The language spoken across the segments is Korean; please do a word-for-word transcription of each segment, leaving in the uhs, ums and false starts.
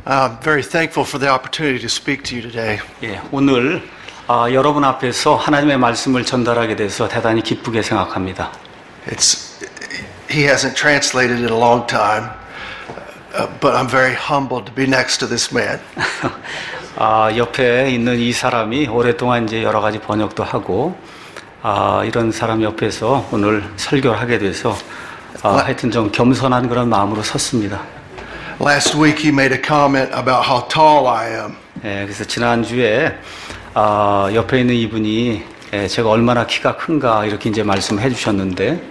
I'm very thankful for the opportunity to speak to you today. 예, 오늘 아, 여러분 앞에서 하나님의 말씀을 전달하게 돼서 대단히 기쁘게 생각합니다. It's he hasn't translated in a long time, uh, but I'm very humbled to be next to this man. 아, 옆에 있는 이 사람이 오랫동안 이제 여러 가지 번역도 하고 아, 이런 사람 옆에서 오늘 설교를 하게 돼서 아, 하여튼 좀 겸손한 그런 마음으로 섰습니다. Last week he made a comment about how tall I am. 예, 그래서 지난주에 아, 옆에 있는 이분이 예, 제가 얼마나 키가 큰가 이렇게 이제 말씀해 주셨는데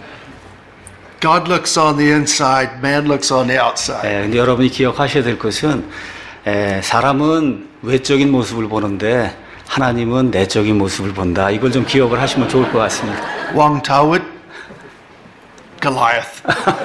God looks on the inside, man looks on the outside. 예, 근데 여러분이 기억하셔야 될 것은 예, 사람은 외적인 모습을 보는데 하나님은 내적인 모습을 본다. 이걸 좀 기억을 하시면 좋을 것 같습니다. Wang Tawut, Goliath.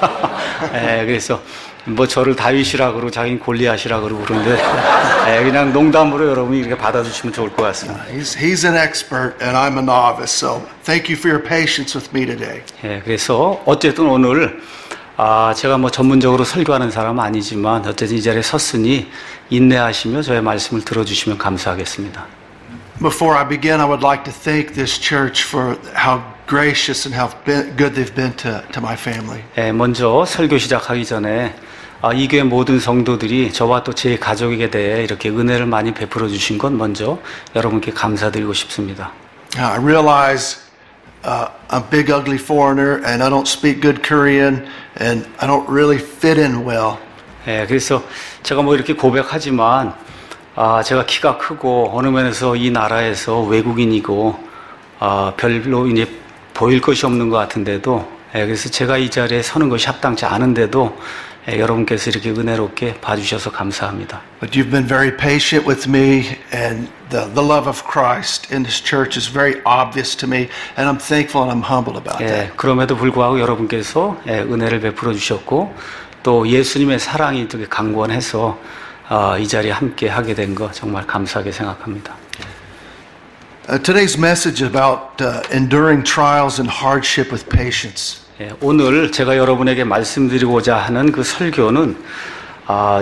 예, 그래서 뭐 저를 다윗이라 그러고 자기는 골리앗이라 그러고 그러는데 예, 그냥 농담으로 여러분이 이렇게 받아주시면 좋을 것 같습니다. He's, he's an expert and I'm a novice, so thank you for your patience with me today. 예, 그래서 어쨌든 오늘 아, 제가 뭐 전문적으로 설교하는 사람은 아니지만 어쨌든 이 자리에 섰으니 인내하시며 저의 말씀을 들어주시면 감사하겠습니다. Before I begin, I would like to thank this church for how gracious and how been, good they've been to, to my family. 예, 먼저 설교 시작하기 전에 아, 이 교회 모든 성도들이 저와 또 제 가족에게 대해 이렇게 은혜를 많이 베풀어 주신 것 먼저 여러분께 감사드리고 싶습니다. I realize uh, I'm a big ugly foreigner and I don't speak good Korean and I don't really fit in well. 예, 그래서 제가 뭐 이렇게 고백하지만 아, 제가 키가 크고 어느 면에서 이 나라에서 외국인이고 아, 별로 이제 보일 것이 없는 것 같은데도 예, 그래서 제가 이 자리에 서는 것이 합당치 않은데도 예, 여러분께서 이렇게 은혜롭게 봐주셔서 감사합니다. But you've been very patient with me and the, the love of Christ in this church is very obvious to me and I'm thankful and I'm humbled about 예, that. 그럼에도 불구하고 여러분께서 예, 은혜를 베풀어 주셨고 또 예수님의 사랑이 되게 강권해서 어, 이 자리에 함께 하게 된 거 정말 감사하게 생각합니다. Uh, today's message about uh, enduring trials and hardship with patience. 예, 오늘 제가 여러분에게 말씀드리고자 하는 그 설교는 어,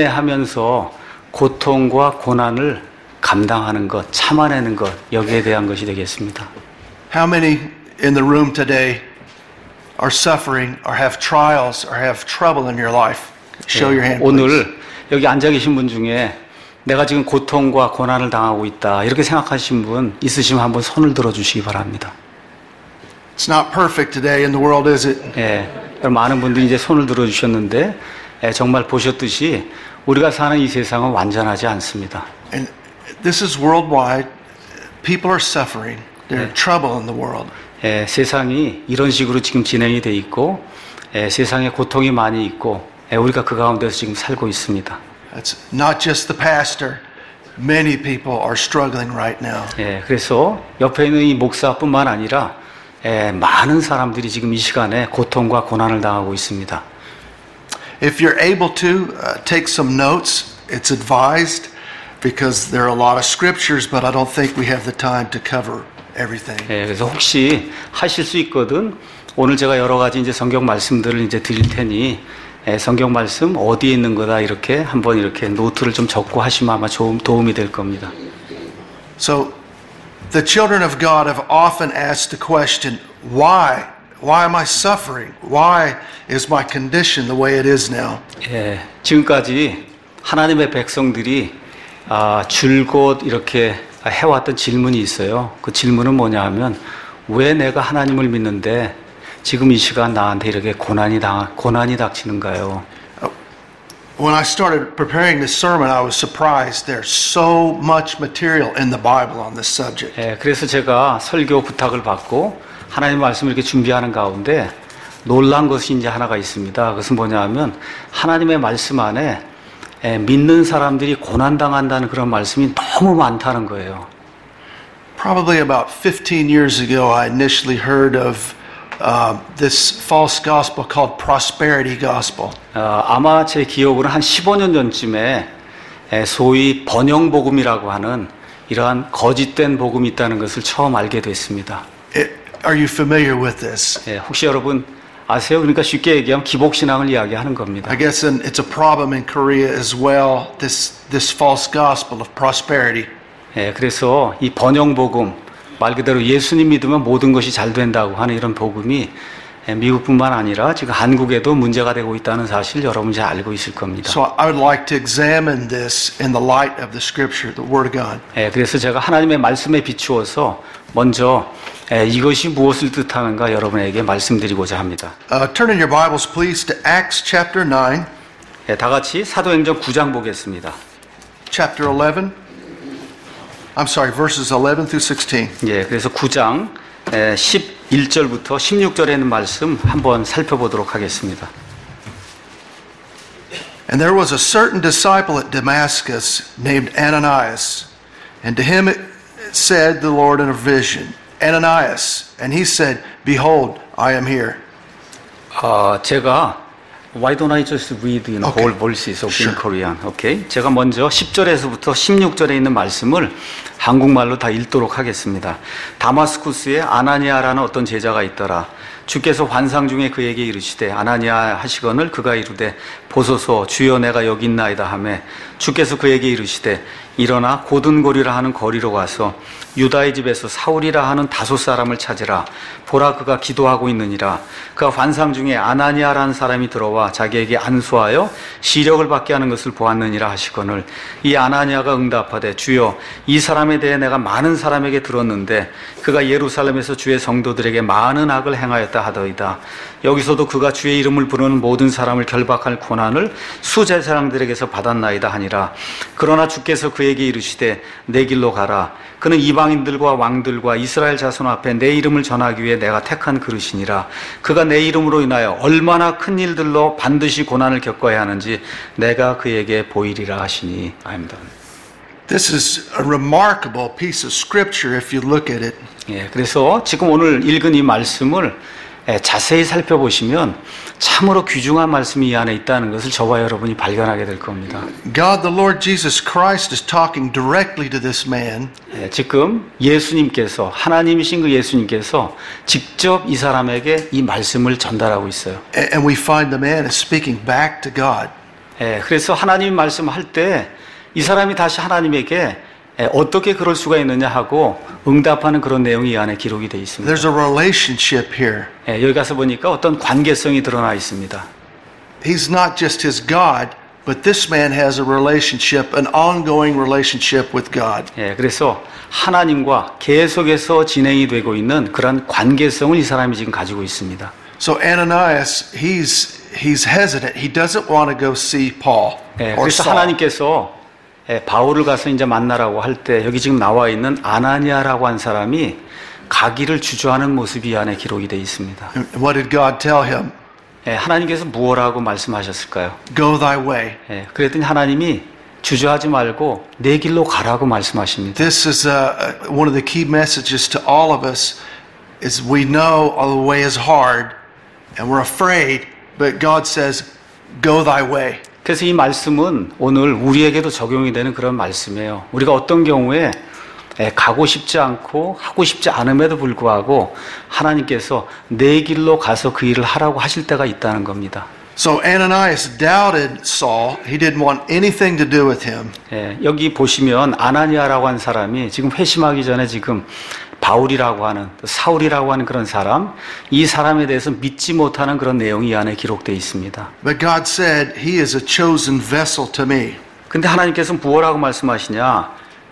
인내하면서 고통과 고난을 감당하는 것, 참아내는 것, 여기에 대한 것이 되겠습니다. How many in the room today are suffering or have trials or have trouble in your life? Show your 예, hand, please. 오늘 여기 앉아 계신 분 중에 내가 지금 고통과 고난을 당하고 있다 이렇게 생각하신 분 있으시면 한번 손을 들어 주시기 바랍니다. It's not perfect today in the world, is it? 예, 많은 분들이 이제 손을 들어 주셨는데 예, 정말 보셨듯이 우리가 사는 이 세상은 완전하지 않습니다. And this is worldwide. People are suffering. There's 네. trouble in the world. 예, 세상이 이런 식으로 지금 진행이 돼 있고 예, 세상에 고통이 많이 있고 예, 우리가 그 가운데서 지금 살고 있습니다. It's not just the pastor. Many people are struggling right now. 예, 그래서 옆에 있는 이 목사뿐만 아니라 예, 많은 사람들이 지금 이 시간에 고통과 고난을 당하고 있습니다. If you're able to uh, take some notes, it's advised because there are a lot of scriptures, but I don't think we have the time to cover everything. 예, 그래서 혹시 하실 수 있거든 오늘 제가 여러 가지 이제 성경 말씀들을 이제 드릴 테니 예, 성경 말씀 어디에 있는 거다 이렇게 한번 이렇게 노트를 좀 적고 하시면 아마 좀 도움이 될 겁니다. So, the children of God have often asked the question, why? Why am I suffering? Why is my condition the way it is now? 예, 지금까지 하나님의 백성들이 아, 줄곧 이렇게 해왔던 질문이 있어요. 그 질문은 뭐냐 하면 왜 내가 하나님을 믿는데 지금 이 시간 나한테 이렇게 고난이 당 고난이 닥치는가요? When I started preparing this sermon, I was surprised. There's so much material in the Bible on this subject. 예, 그래서 제가 설교 부탁을 받고 하나님 말씀을 이렇게 준비하는 가운데 놀란 것이 이제 하나가 있습니다. 그것은 뭐냐 하면 하나님의 말씀 안에 예, 믿는 사람들이 고난 당한다는 그런 말씀이 너무 많다는 거예요. Probably about fifteen years ago, I initially heard of uh, this false gospel called prosperity gospel. 어, 아마 제 기억으로는 한 십오 년 전쯤에 에, 소위 번영복음이라고 하는 이러한 거짓된 복음이 있다는 것을 처음 알게 됐습니다. It, are you familiar with this? 예, 혹시 여러분 아세요? 그러니까 쉽게 얘기하면 기복신앙을 이야기하는 겁니다. I guess in, it's a problem in Korea as well, this, this false gospel of prosperity. 예, 그래서 이 번영복음, 말 그대로 예수님 믿으면 모든 것이 잘 된다고 하는 이런 복음이 미국뿐만 아니라 지금 한국에도 문제가 되고 있다는 사실 여러분 잘 알고 있을 겁니다. So I would like to examine this in the light of the Scripture, the Word of God. 예, 그래서 제가 하나님의 말씀에 비추어서 먼저 예, 이것이 무엇을 뜻하는가 여러분에게 말씀드리고자 합니다. Uh, turn in your Bibles, please, to Acts chapter nine, 예, 다 같이 사도행전 구 장 보겠습니다. chapter eleven. I'm sorry, verses eleven through sixteen. 예, 그래서 구 장 예, 십일 절부터 십육 절에 있는 말씀 한번 살펴보도록 하겠습니다. And there was a certain disciple at Damascus named Ananias, and to him it said the Lord in a vision, Ananias, and he said, Behold, I am here. 어, 제가 Why don't I just read in Okay. whole verses of in Sure. Korean? 오케이. 제가 먼저 십 절에서부터 십육 절에 있는 말씀을 한국말로 다 읽도록 하겠습니다. 다마스쿠스에 아나니아라는 어떤 제자가 있더라. 주께서 환상 중에 그에게 이르시되 아나니아 하시거늘 그가 이르되 보소서 주여 내가 여기 있나이다 하매 주께서 그에게 이르시되 일어나 고든고리라 하는 거리로 가서 유다의 집에서 사울이라 하는 다섯 사람을 찾으라. 보라 그가 기도하고 있느니라. 그가 환상 중에 아나니아라는 사람이 들어와 자기에게 안수하여 시력을 받게 하는 것을 보았느니라 하시거늘 이 아나니아가 응답하되 주여 이 사람에 대해 내가 많은 사람에게 들었는데 그가 예루살렘에서 주의 성도들에게 많은 악을 행하였다 하더이다. 여기서도 그가 주의 이름을 부르는 모든 사람을 결박할 고난을 수제사장들에게서 받았나이다 하니라. 그러나 주께서 그에게 이르시되 내 길로 가라. 그는 이방인들과 왕들과 이스라엘 자손 앞에 내 이름을 전하기 위해 내가 택한 그릇이니라. 그가 내 이름으로 인하여 얼마나 큰 일들로 반드시 고난을 겪어야 하는지 내가 그에게 보이리라 하시니. I'm done. This is a remarkable piece of Scripture if you look at it. 예, 그래서 지금 오늘 읽은 이 말씀을 예, 자세히 살펴보시면 참으로 귀중한 말씀이 이 안에 있다는 것을 저와 여러분이 발견하게 될 겁니다. God the Lord Jesus Christ is talking directly to this man. 예, 지금 예수님께서 하나님이신 그 예수님께서 직접 이 사람에게 이 말씀을 전달하고 있어요. And we find the man is speaking back to God. 예, 그래서 하나님 말씀할 때 이 사람이 다시 하나님에게 예, 어떻게 그럴 수가 있느냐 하고 응답하는 그런 내용이 이 안에 기록이 되어 있습니다. There's a relationship here. 예, 여기 가서 보니까 어떤 관계성이 드러나 있습니다. He's not just his God, but this man has a relationship, an ongoing relationship with God. 예, 그래서 하나님과 계속해서 진행이 되고 있는 그런 관계성을 이 사람이 지금 가지고 있습니다. So Ananias, he's he's hesitant. He doesn't want to go see Paul 예, or 그래서 Saul. 하나님께서 예, 바울을 가서 이제 만나라고 할 때 여기 지금 나와 있는 아나니아라고 한 사람이 가기를 주저하는 모습이 이 안에 기록이 되어 있습니다. And what did God tell him? 예, 하나님께서 무엇라고 말씀하셨을까요? Go thy way. 예, 그랬더니 하나님이 주저하지 말고 내 길로 가라고 말씀하십니다. This is uh, one of the key messages to all of us is we know the way is hard and we're afraid, but God says, go thy way. 그래서 이 말씀은 오늘 우리에게도 적용이 되는 그런 말씀이에요. 우리가 어떤 경우에 가고 싶지 않고 하고 싶지 않음에도 불구하고 하나님께서 내 길로 가서 그 일을 하라고 하실 때가 있다는 겁니다. So Ananias doubted Saul. He didn't want anything to do with him. 예, 여기 보시면 아나니아라고 한 사람이 지금 회심하기 전에 지금 바울이라고 하는 사울이라고 하는 그런 사람, 이 사람에 대해서 믿지 못하는 그런 내용이 이 안에 기록되어 있습니다. But God said, he is a chosen vessel to me. 근데 하나님께서 무엇라고 말씀하시냐?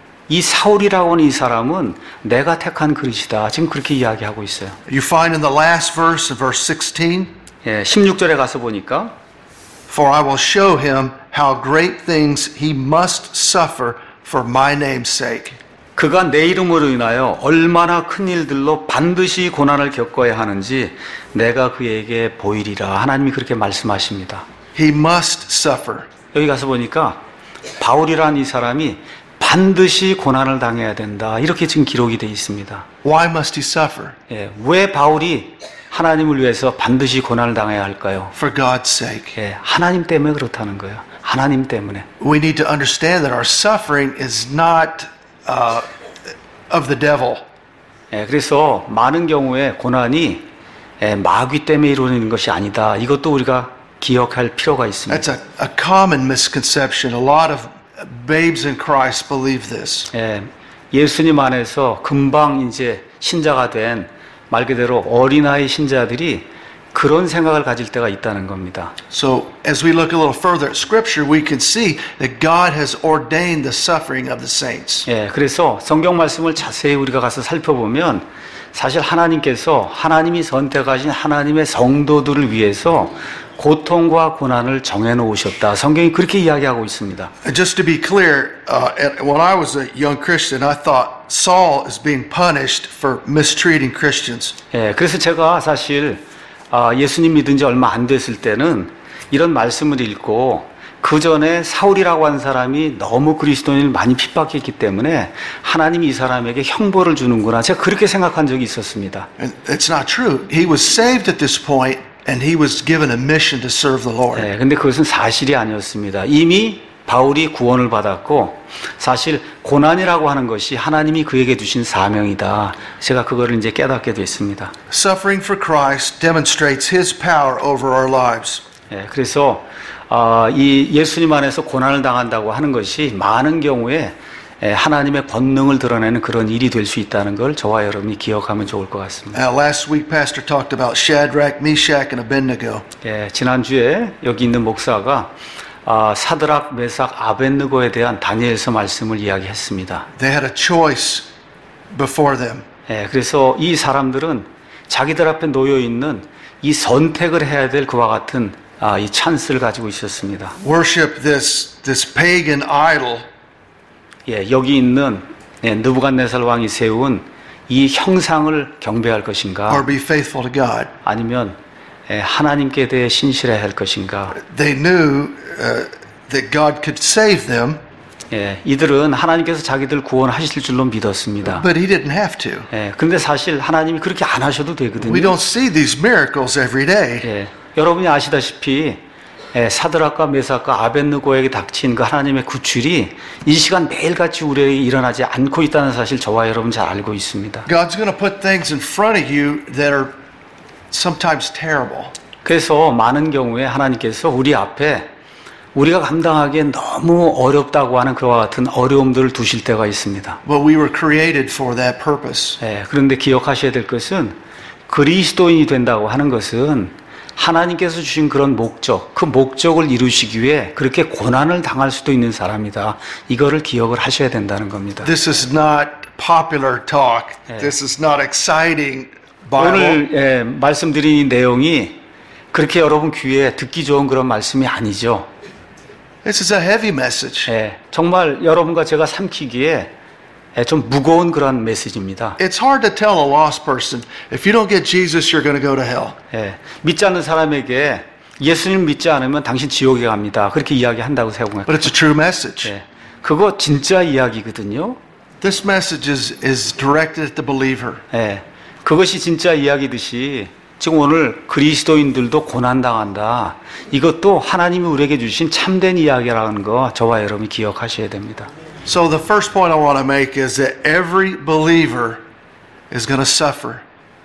이 사울이라고 하는 이 사람은 내가 택한 그릇이다. 지금 그렇게 이야기하고 있어요. You find in the last verse, verse sixteen, 예, 십육 절에 가서 보니까 for I will show him how great things he must suffer for my name's sake. 그가 내 이름으로 인하여 얼마나 큰 일들로 반드시 고난을 겪어야 하는지 내가 그에게 보이리라. 하나님이 그렇게 말씀하십니다. He must suffer. 여기 가서 보니까 바울이라는 이 사람이 반드시 고난을 당해야 된다. 이렇게 지금 기록이 되어 있습니다. Why must he suffer? 예, 왜 바울이 하나님을 위해서 반드시 고난을 당해야 할까요? For God's sake. 예, 하나님 때문에 그렇다는 거예요. 하나님 때문에. We need to understand that our suffering is not uh, of the devil. 예, 그래서 많은 경우에 고난이 예, 마귀 때문에 이루어지는 것이 아니다. 이것도 우리가 기억할 필요가 있습니다. That's a, a common misconception. A lot of babes in Christ believe this. 예, 예수님 안에서 금방 이제 신자가 된 말 그대로 어린아이 신자들이 그런 생각을 가질 때가 있다는 겁니다. So, as we look a little further at Scripture, we can see that God has ordained the suffering of the saints. 예, 그래서 성경 말씀을 자세히 우리가 가서 살펴보면 사실 하나님께서 하나님이 선택하신 하나님의 성도들을 위해서 고통과 고난을 정해놓으셨다. 성경이 그렇게 이야기하고 있습니다. And just to be clear, uh, at, when I was a young Christian, I thought Saul is being punished for mistreating Christians. 예, 그래서 제가 사실 아, 예수님 믿은 지 얼마 안 됐을 때는 이런 말씀을 읽고 그 전에 사울이라고 하는 사람이 너무 그리스도인을 많이 핍박했기 때문에 하나님이 이 사람에게 형벌을 주는구나. 제가 그렇게 생각한 적이 있었습니다. And it's not true. He was saved at this point, and he was given a mission to serve the Lord. 예, 근데 그것은 사실이 아니었습니다. 이미 바울이 구원을 받았고 사실 고난이라고 하는 것이 하나님이 그에게 주신 사명이다. 제가 그거를 이제 깨닫게 됐습니다. Suffering for Christ demonstrates his power over our lives. 예, 그래서 어, 이 예수님 안에서 고난을 당한다고 하는 것이 많은 경우에 예, 하나님의 권능을 드러내는 그런 일이 될 수 있다는 걸 저와 여러분이 기억하면 좋을 것 같습니다. Uh, last week, Pastor talked about Shadrach, Meshach, and Abednego. 예, 지난주에 여기 있는 목사가 아, 사드락, 메삭, 아벳느고에 대한 다니엘서 말씀을 이야기했습니다. They had a choice before them. 예, 그래서 이 사람들은 자기들 앞에 놓여 있는 이 선택을 해야 될 그와 같은 아, 이 찬스를 가지고 있었습니다. Worship this, this pagan idol, 예, 여기 있는 예, 느부갓네살 왕이 세운 이 형상을 경배할 것인가, or be faithful to God. 아니면 예, 하나님께 대해 신실해야 할 것인가. They knew uh, that God could save them, 예, 이들은 하나님께서 자기들 구원하실 줄로 믿었습니다. but he didn't have to. 예, 그런데 사실 하나님이 그렇게 안 하셔도 되거든요. We don't see these miracles every day. 예, 여러분이 아시다시피 예, 사드락과 메삭과 아벳느고에게 닥친 그 하나님의 구출이 이 시간 매일같이 우리에게 일어나지 않고 있다는 사실 저와 여러분 잘 알고 있습니다. God's going to put things in front of you that are sometimes terrible. 그래서 많은 경우에 하나님께서 우리 앞에 우리가 감당하기엔 너무 어렵다고 하는 그와 같은 어려움들을 두실 때가 있습니다. But we were created for that purpose. 예, 그런데 기억하셔야 될 것은 그리스도인이 된다고 하는 것은 하나님께서 주신 그런 목적, 그 목적을 이루시기 위해 그렇게 고난을 당할 수도 있는 사람이다. 이거를 기억을 하셔야 된다는 겁니다. This is not popular talk. This is not exciting Bible. 오늘 예, 말씀드린 이 내용이 그렇게 여러분 귀에 듣기 좋은 그런 말씀이 아니죠. This is a heavy message. 예, 정말 여러분과 제가 삼키기에 예, 좀 무거운 그런 메시지입니다. It's hard to tell a lost person, if you don't get Jesus, you're going to go to hell. 예, 믿지 않는 사람에게 예수님 믿지 않으면 당신 지옥에 갑니다. 그렇게 이야기한다고 생각해요. But it's a true message. 예, 그거 진짜 이야기거든요. This message is, is directed at the believer. 예, 그것이 진짜 이야기듯이 지금 오늘 그리스도인들도 고난당한다. 이것도 하나님이 우리에게 주신 참된 이야기라는 거 저와 여러분이 기억하셔야 됩니다. So the first point I want to make is that every believer is going to suffer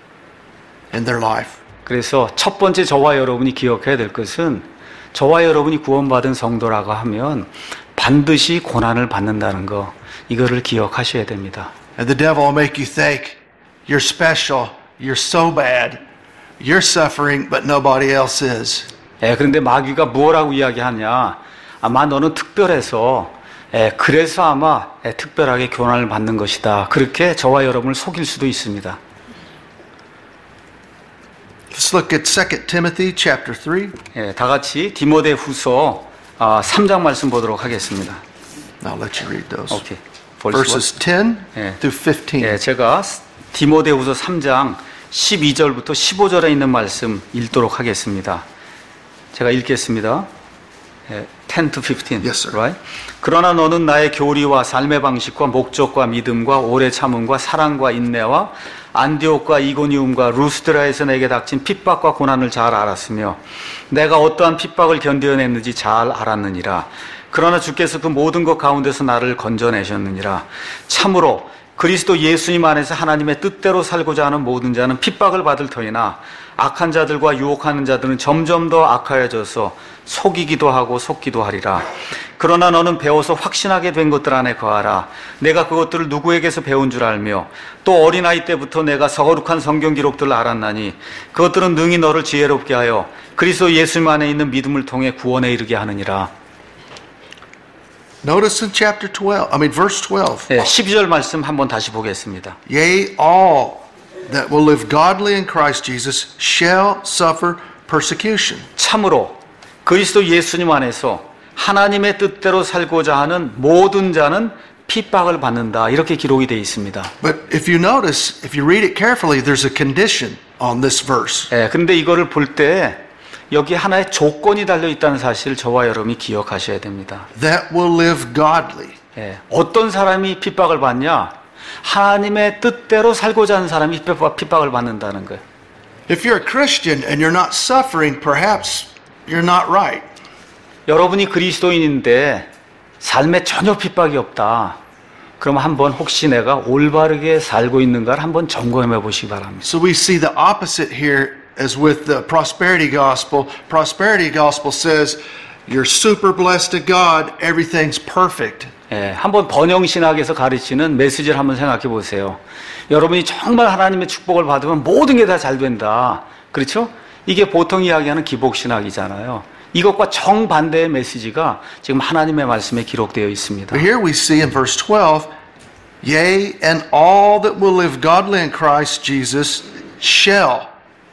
in their life. 그래서 첫 번째 저와 여러분이 기억해야 될 것은 저와 여러분이 구원받은 성도라고 하면 반드시 고난을 받는다는 거, 이거를 기억하셔야 됩니다. And the devil will make you think you're special, you're so bad, you're suffering, but nobody else is. 예, 그런데 마귀가 무엇라고 이야기하냐? 아마 너는 특별해서 예, 그래서 아마 예, 특별하게 고난을 받는 것이다. 그렇게 저와 여러분을 속일 수도 있습니다. Let's look at Second Timothy chapter three. 예, 다 같이 디모데후서 아, 삼 장 말씀 보도록 하겠습니다. I'll let you read those. 오케이. Verses ten 예. through fifteen. 예, 제가 디모데후서 삼 장 십이 절부터 십오 절에 있는 말씀 읽도록 하겠습니다. 제가 읽겠습니다. 예, ten to fifteen. Yes, sir. Right? 그러나 너는 나의 교리와 삶의 방식과 목적과 믿음과 오래 참음과 사랑과 인내와 안디옥과 이고니움과 루스드라에서 내게 닥친 핍박과 고난을 잘 알았으며 내가 어떠한 핍박을 견뎌냈는지 잘 알았느니라. 그러나 주께서 그 모든 것 가운데서 나를 건져내셨느니라. 참으로 그리스도 예수님 안에서 하나님의 뜻대로 살고자 하는 모든 자는 핍박을 받을 터이나 악한 자들과 유혹하는 자들은 점점 더 악하여져서 속이기도 하고 속기도 하리라. 그러나 너는 배워서 확신하게 된 것들 안에 거하라. 내가 그것들을 누구에게서 배운 줄 알며 또 어린아이 때부터 내가 거룩한 성경 기록들을 알았나니 그것들은 능히 너를 지혜롭게 하여 그리스도 예수님 안에 있는 믿음을 통해 구원에 이르게 하느니라. Notice in chapter twelve, I mean verse twelve. 네, 십이 절 말씀 한번 다시 보겠습니다. Yea, all that will live godly in Christ Jesus shall suffer persecution. 참으로 그리스도 예수님 안에서 하나님의 뜻대로 살고자 하는 모든 자는 핍박을 받는다. 이렇게 기록이 되어 있습니다. But if you notice, if you read it carefully, there's a condition on this verse. 예, 그런데 이거를 볼 때 여기 하나의 조건이 달려 있다는 사실을 저와 여러분이 기억하셔야 됩니다. That will live godly. 예, 어떤 사람이 핍박을 받냐? 하나님의 뜻대로 살고자 하는 사람이 핍박을 받는다는 거예요. If you're a Christian and you're not suffering, perhaps you're not right. 여러분이 그리스도인인데 삶에 전혀 핍박이 없다. 그럼 한번 혹시 내가 올바르게 살고 있는가를 한번 점검해 보시기 바랍니다. So we see the opposite here as with the prosperity gospel. Prosperity gospel says you're super blessed to God, everything's perfect. 예, 한번 번영신학에서 가르치는 메시지를 한번 생각해 보세요. 여러분이 정말 하나님의 축복을 받으면 모든 게 다 잘 된다. 그렇죠? 이게 보통 이야기하는 기복신학이잖아요. 이것과 정반대의 메시지가 지금 하나님의 말씀에 기록되어 있습니다. But here we see in verse twelve, yea, and all that will live godly in Christ Jesus shall,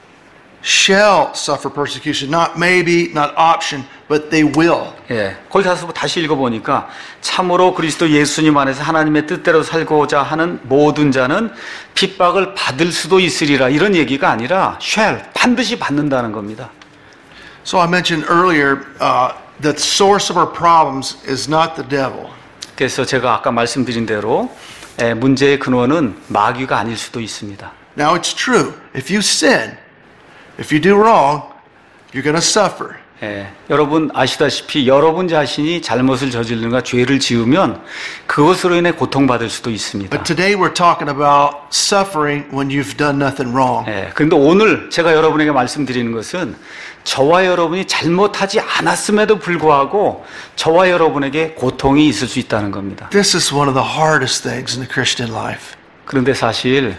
shall suffer persecution. Not maybe, not option, but they will. 예, 거기 가서 다시 읽어보니까 참으로 그리스도 예수님 안에서 하나님의 뜻대로 살고자 하는 모든 자는 핍박을 받을 수도 있으리라. 이런 얘기가 아니라 shall, 반드시 받는다는 겁니다. So I mentioned earlier uh, that the source of our problems is not the devil. 그래서 제가 아까 말씀드린 대로 예, 문제의 근원은 마귀가 아닐 수도 있습니다. Now it's true. If you sin, if you do wrong, you're going to suffer. 예, 여러분 아시다시피 여러분 자신이 잘못을 저지르는가 죄를 지으면 그것으로 인해 고통받을 수도 있습니다. But today we're talking about suffering when you've done nothing wrong. 예, 그런데 오늘 제가 여러분에게 말씀드리는 것은 저와 여러분이 잘못하지 않았음에도 불구하고 저와 여러분에게 고통이 있을 수 있다는 겁니다. This is one of the hardest things in the Christian life. 그런데 사실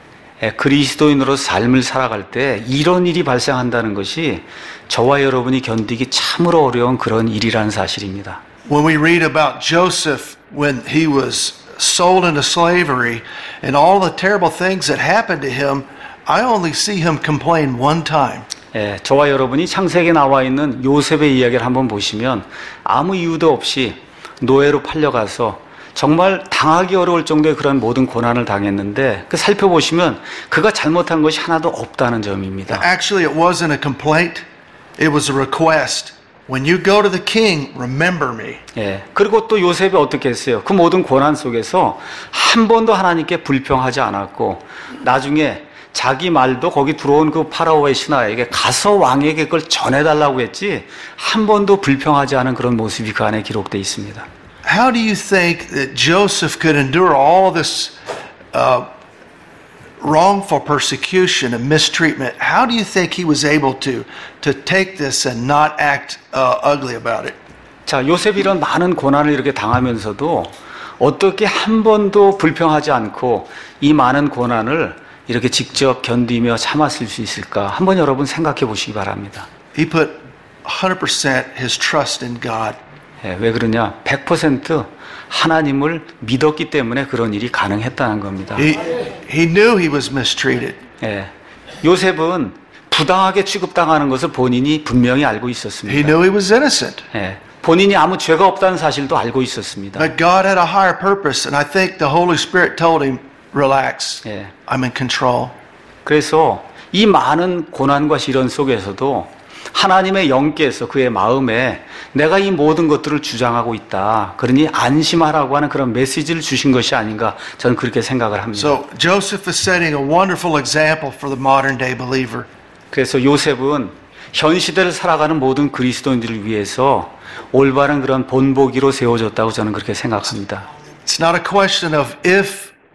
그리스도인으로 삶을 살아갈 때 이런 일이 발생한다는 것이 저와 여러분이 견디기 참으로 어려운 그런 일이라는 사실입니다. When we read about Joseph when he was sold into slavery and all the terrible things that happened to him, I only see him complain one time. 예, 저와 여러분이 창세기에 나와 있는 요셉의 이야기를 한번 보시면 아무 이유도 없이 노예로 팔려가서 정말 당하기 어려울 정도의 그런 모든 고난을 당했는데 그 살펴보시면 그가 잘못한 것이 하나도 없다는 점입니다. Actually, it wasn't a complaint. It was a request. When you go to the king, remember me. 예, 그리고 또 요셉이 어떻게 했어요? 그 모든 고난 속에서 한 번도 하나님께 불평하지 않았고 나중에 자기 말도 거기 들어온 그 파라오의 신하에게 가서 왕에게 그걸 전해달라고 했지 한 번도 불평하지 않은 그런 모습이 그 안에 기록되어 있습니다. How do you think that Joseph could endure all this uh, wrongful persecution and mistreatment? How do you think he was able to to take this and not act uh, ugly about it? 자, 요셉이 이런 많은 고난을 이렇게 당하면서도 어떻게 한 번도 불평하지 않고 이 많은 고난을 이렇게 직접 견디며 참았을 수 있을까? 한번 여러분 생각해 보시기 바랍니다. He put one hundred percent his trust in God. 예, 왜 그러냐? 백 퍼센트 하나님을 믿었기 때문에 그런 일이 가능했다는 겁니다. He, he knew he was mistreated. 예, 요셉은 부당하게 취급당하는 것을 본인이 분명히 알고 He 있었습니다. knew he was innocent. 예, 본인이 아무 죄가 없다는 사실도 알고 있었습니다. But God had a higher purpose, and I think the Holy Spirit told him, relax, 예, I'm in control. 그래서 이 많은 고난과 시련 속에서도 하나님의 영께서 그의 마음에 내가 이 모든 것들을 주장하고 있다. 그러니 안심하라고 하는 그런 메시지를 주신 것이 아닌가 저는 그렇게 생각을 합니다. So Joseph is setting a wonderful example for the modern day believer. 그래서 요셉은 현 시대를 살아가는 모든 그리스도인들을 위해서 올바른 그런 본보기로 세워졌다고 저는 그렇게 생각합니다. It's not a question of if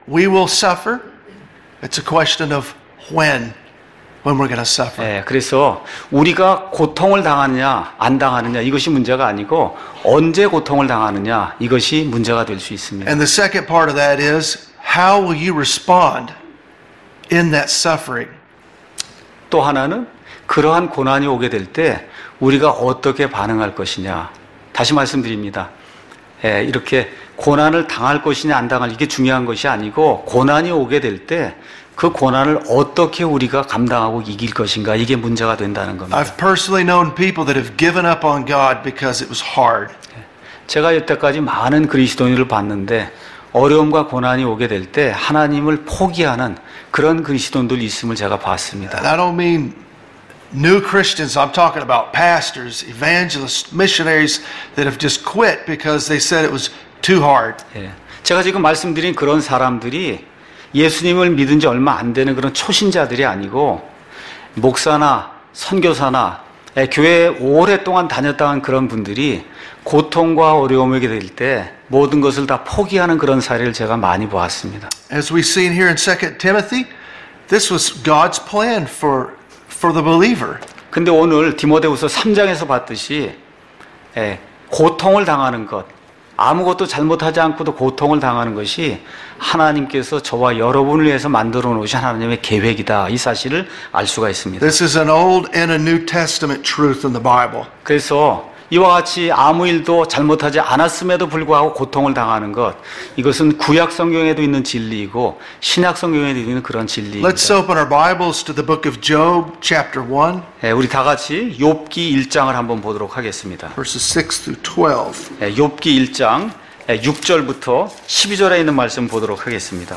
we will suffer. It's a question of when, when we're going to suffer. 예, 그래서 우리가 고통을 당하느냐 안 당하느냐 이것이 문제가 아니고 언제 고통을 당하느냐 이것이 문제가 될 수 있습니다. And the second part of that is how will you respond in that suffering? 또 하나는 그러한 고난이 오게 될 때 우리가 어떻게 반응할 것이냐. 다시 말씀드립니다. 예, 이렇게 고난을 당할 것이냐 안 당할 이게 중요한 것이 아니고 고난이 오게 될 때 그 고난을 어떻게 우리가 감당하고 이길 것인가 이게 문제가 된다는 겁니다. I've personally known people that have given up on God because it was hard. 제가 여태까지 많은 그리스도인을 봤는데 어려움과 고난이 오게 될 때 하나님을 포기하는 그런 그리스도인들 있음을 제가 봤습니다. And I don't mean new Christians. I'm talking about pastors, evangelists, missionaries that have just quit because they said it was too hard. 예, 제가 지금 말씀드린 그런 사람들이 예수님을 믿은 지 얼마 안 되는 그런 초신자들이 아니고 목사나 선교사나 예, 교회에 오랫동안 다녔다는 그런 분들이 고통과 어려움이 오게 될 때 모든 것을 다 포기하는 그런 사례를 제가 많이 보았습니다. As we've seen here in Second Timothy, this was God's plan for for the believer. 근데 오늘 디모데후서 삼 장에서 봤듯이 예, 고통을 당하는 것, 아무것도 잘못하지 않고도 고통을 당하는 것이 하나님께서 저와 여러분을 위해서 만들어 놓으신 하나님의 계획이다. 이 사실을 알 수가 있습니다. This is an Old and a New Testament truth in the Bible. 그래서 이와 같이 아무 일도 잘못하지 않았음에도 불구하고 고통을 당하는 것, 이것은 구약 성경에도 있는 진리이고 신약 성경에도 있는 그런 진리입니다. Let's open our Bibles to the book of Job, chapter one, 예, 우리 다 같이 욥기 일 장을 한번 보도록 하겠습니다. verses six through twelve. 예, 욥기 일 장 예, 육 절부터 십이 절에 있는 말씀 보도록 하겠습니다.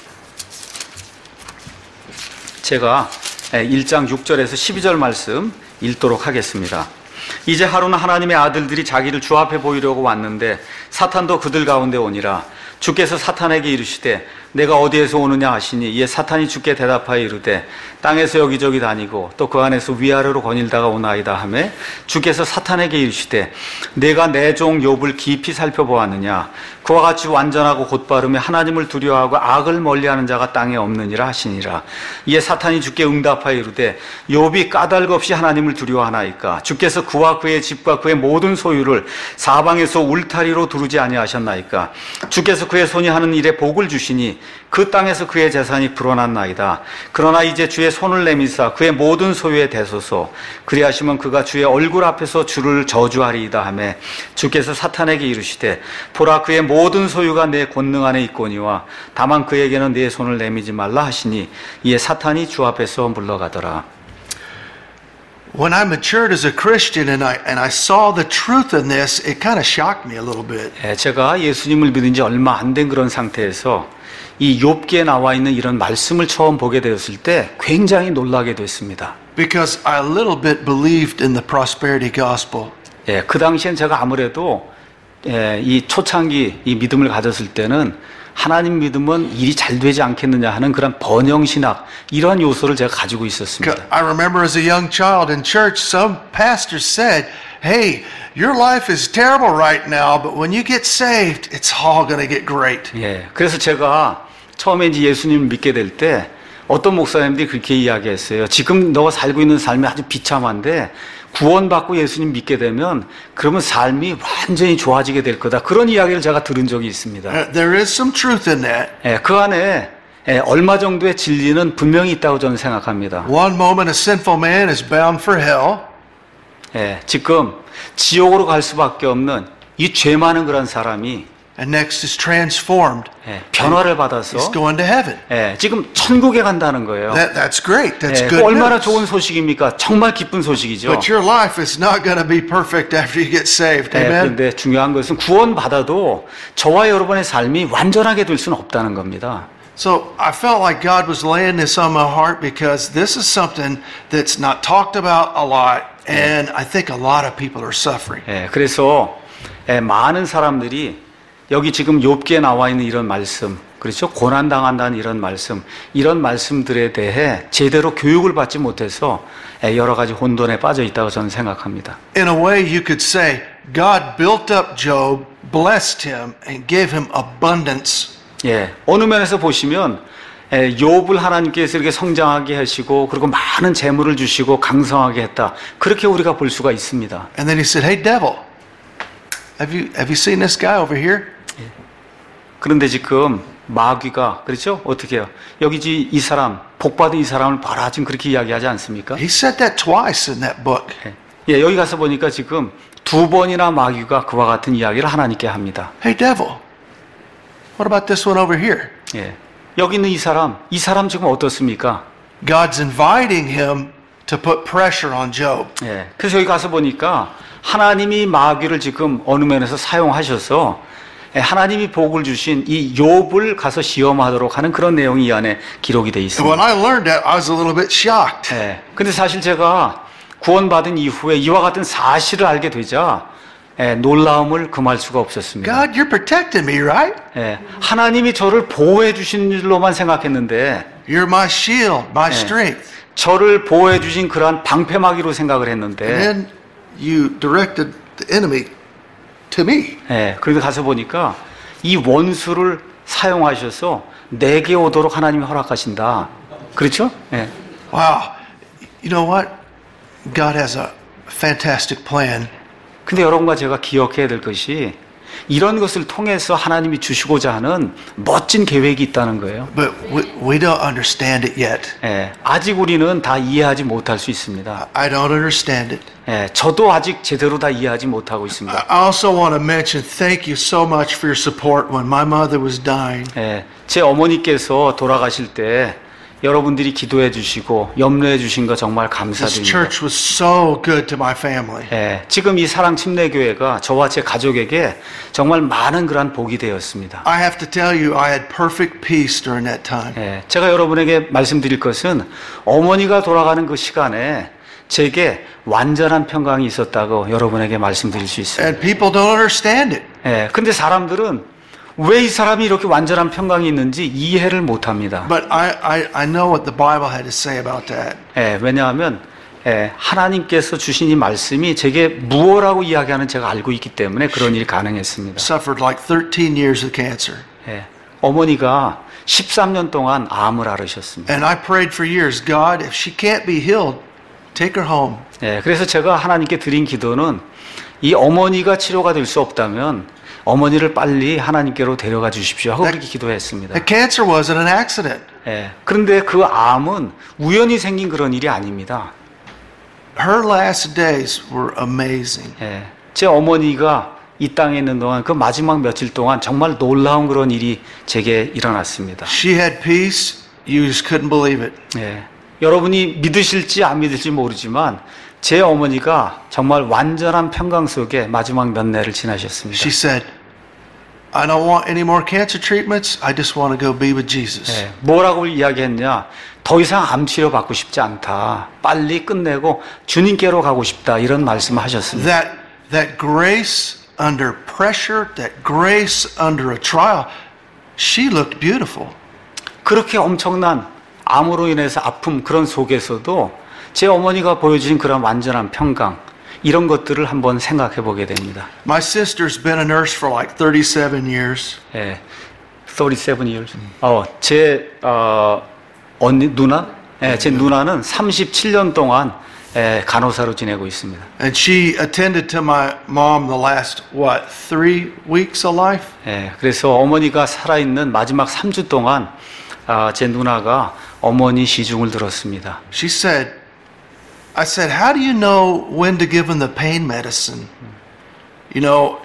제가 예, 일 장 육 절에서 십이 절 말씀 읽도록 하겠습니다. 이제 하루는 하나님의 아들들이 자기를 주 앞에 보이려고 왔는데 사탄도 그들 가운데 오니라. 주께서 사탄에게 이르시되 내가 어디에서 오느냐 하시니 이에 사탄이 주께 대답하여 이르되 땅에서 여기저기 다니고 또 그 안에서 위아래로 거닐다가 오나이다 하매 주께서 사탄에게 이르시되 내가 내 종 욥을 깊이 살펴보았느냐 그와 같이 완전하고 곧바르며 하나님을 두려워하고 악을 멀리하는 자가 땅에 없느니라 하시니라. 이에 사탄이 주께 응답하여 이르되 욥이 까닭 없이 하나님을 두려워하나이까 주께서 그와 그의 집과 그의 모든 소유를 사방에서 울타리로 두르지 아니하셨나이까 주께서 그의 손이 하는 일에 복을 주시니 그 땅에서 그의 재산이 불어났나이다. 그러나 이제 주의 손을 내미사 그의 모든 소유에 대소서 그리하시면 그가 주의 얼굴 앞에서 주를 저주하리이다 하매 주께서 사탄에게 이르시되 보라 그의 모든 소유가 내 권능 안에 있거니와 다만 그에게는 내 손을 내미지 말라 하시니 이에 사탄이 주 앞에서 물러가더라. When I matured as a Christian and I and I saw the truth in this, it kind of shocked me a little bit. 예, 제가 예수님을 믿은 지 얼마 안 된 그런 상태에서 이 욥기에 나와 있는 이런 말씀을 처음 보게 되었을 때 굉장히 놀라게 됐습니다. Because I a little bit believed in the prosperity gospel. 예, 그 당시엔 제가 아무래도 예, 이 초창기 이 믿음을 가졌을 때는 하나님 믿으면 일이 잘 되지 않겠느냐 하는 그런 번영신학 이런 요소를 제가 가지고 있었습니다. I remember as a young child in church, some pastors said, "Hey, your life is terrible right now, but when you get saved, it's all going to get great." 예, 그래서 제가 처음에 이제 예수님을 믿게 될 때 어떤 목사님들이 그렇게 이야기했어요. 지금 너가 살고 있는 삶이 아주 비참한데 구원받고 예수님 믿게 되면 그러면 삶이 완전히 좋아지게 될 거다. 그런 이야기를 제가 들은 적이 있습니다. There is some truth in that. 예, 그 안에 예, 얼마 정도의 진리는 분명히 있다고 저는 생각합니다. One moment a sinful man is bound for hell. 예, 지금 지옥으로 갈 수밖에 없는 이 죄 많은 그런 사람이 And next is transformed. 예, 변화를 받아서 He's going to heaven. 예, 지금 천국에 간다는 거예요. That, that's great. That's 예, good 얼마나 news. 좋은 소식입니까? 정말 기쁜 소식이죠. But your life is not going to be perfect after you get saved. 예, Amen? 그런데 중요한 것은 구원받아도 저와 여러분의 삶이 완전하게 될 수는 없다는 겁니다. So I felt like God was laying this on my heart because this is something that's not talked about a lot, and I think a lot of people are suffering. 예, 그래서 예, 많은 사람들이 여기 지금 욥기에 나와 있는 이런 말씀, 그렇죠? 고난 당한다는 이런 말씀, 이런 말씀들에 대해 제대로 교육을 받지 못해서 예, 여러 가지 혼돈에 빠져 있다고 저는 생각합니다. In a way, you could say God built up Job, blessed him, and gave him abundance. 예, 어느 면에서 보시면 예, 욥을 하나님께서 이렇게 성장하게 하시고 그리고 많은 재물을 주시고 강성하게 했다. 그렇게 우리가 볼 수가 있습니다. And then he said, "Hey, devil, have you have you seen this guy over here?" 그런데 지금 마귀가 그렇죠? 어떻게 해요? 여기 이 사람 복받은 이 사람을 봐라 지금 그렇게 이야기하지 않습니까? He said that twice in that book. 예, 예, 여기 가서 보니까 지금 두 번이나 마귀가 그와 같은 이야기를 하나님께 합니다. Hey, devil, what about this one over here? 예, 여기 있는 이 사람, 이 사람 지금 어떻습니까? God's inviting him to put pressure on Job. 예, 그래서 여기 가서 보니까 하나님이 마귀를 지금 어느 면에서 사용하셔서 예, 하나님이 복을 주신 이 욥을 가서 시험하도록 하는 그런 내용이 이 안에 기록이 돼 And 있습니다. when I learned that, I was a little bit shocked. 예, 근데 사실 제가 구원받은 이후에 이와 같은 사실을 알게 되자 예, 놀라움을 금할 수가 없었습니다. God, you're protecting me, right? 예, 하나님이 저를 보호해 주신 줄로만 생각했는데 You're my shield, my 예, strength. 저를 보호해 주신 그러한 방패막이로 생각을 And 했는데 then you directed the enemy to me. 예, 그런데 가서 보니까 이 원수를 사용하셔서 내게 오도록 하나님이 허락하신다. 그렇죠? 예. Wow. You know what? God has a fantastic plan. 근데 여러분과 제가 기억해야 될 것이 이런 것을 통해서 하나님이 주시고자 하는 멋진 계획이 있다는 거예요. But we, we don't understand it yet. 예, 아직 우리는 다 이해하지 못할 수 있습니다. I don't understand it. 예, 저도 아직 제대로 다 이해하지 못하고 있습니다. I also want to mention thank you so much for your support when my mother was dying. 예, 제 어머니께서 돌아가실 때 여러분들이 기도해 주시고 염려해 주신 거 정말 This 감사드립니다. church was so good to my family. 예, 지금 이 사랑 침례교회가 저와 제 가족에게 정말 많은 그러한 복이 되었습니다. I have to tell you, I had perfect peace during that time. 예, 제가 여러분에게 말씀드릴 것은 어머니가 돌아가는 그 시간에 제게 완전한 평강이 있었다고 여러분에게 말씀드릴 수 있습니다. And people don't understand it. 예, 근데 사람들은 왜 이 사람이 이렇게 완전한 평강이 있는지 이해를 못합니다. But I, I, I know what the Bible had to say about that. 예, 왜냐하면 예, 하나님께서 주신 이 말씀이 제게 무엇라고 이야기하는 제가 알고 있기 때문에 그런 일이 가능했습니다. Suffered like thirteen years of cancer. 예, 어머니가 십삼 년 동안 암을 앓으셨습니다. And I prayed for years, God, if she can't be healed, take her home. 예, 그래서 제가 하나님께 드린 기도는 이 어머니가 치료가 될 수 없다면 어머니를 빨리 하나님께로 데려가 주십시오 하고 그렇게 기도했습니다. The cancer wasn't an accident. 예, 그런데 그 암은 우연히 생긴 그런 일이 아닙니다. Her last days were amazing. 예, 제 어머니가 이 땅에 있는 동안 그 마지막 며칠 동안 정말 놀라운 그런 일이 제게 일어났습니다. She had peace. You just couldn't believe it. 예, 여러분이 믿으실지 안 믿을지 모르지만 제 어머니가 정말 완전한 평강 속에 마지막 몇 년을 지나셨습니다. She said, I don't want any more cancer treatments. I just want to go be with Jesus. 예, 뭐라고 이야기했냐? 더 이상 암 치료 받고 싶지 않다. 빨리 끝내고 주님께로 가고 싶다. 이런 말씀을 하셨습니다. That, that grace under pressure, that grace under a trial, she looked beautiful. 그렇게 엄청난 암으로 인해서 아픔 그런 속에서도 제 어머니가 보여주신 그런 완전한 평강 이런 것들을 한번 생각해 보게 됩니다. My sister's been a nurse for like thirty-seven years. 예, thirty-seven years. 어, 제 어, 언니 누나, 예, 제 누나는 삼십칠 년 동안 예, 간호사로 지내고 있습니다. And she attended to my mom the last, what, three weeks of life? 예, 그래서 어머니가 살아있는 마지막 삼 주 동안 아, 제 누나가 어머니 시중을 들었습니다. She said, I said, how do you know when to give them the pain medicine? You know,